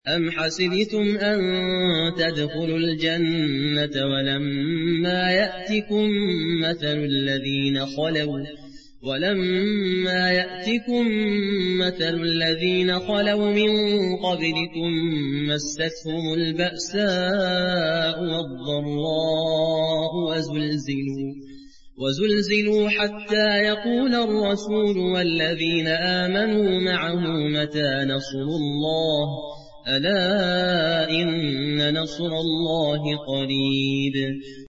أَمْ حَسِبْتُمْ أَن تَدْخُلُوا الْجَنَّةَ وَلَمَّا يَأْتِكُم مَّثَلُ الَّذِينَ خَلَوْا مِن قَبْلِكُم مَّسَّتْهُمُ الْبَأْسَاءُ وَالضَّرَّاءُ وَزُلْزِلُوا حَتَّىٰ يَقُولَ الرَّسُولُ وَالَّذِينَ آمَنُوا مَعَهُ مَتَىٰ نَصْرُ اللَّهِ ۗ أَلَا إِنَّ نَصْرَ اللَّهِ قَرِيبٌ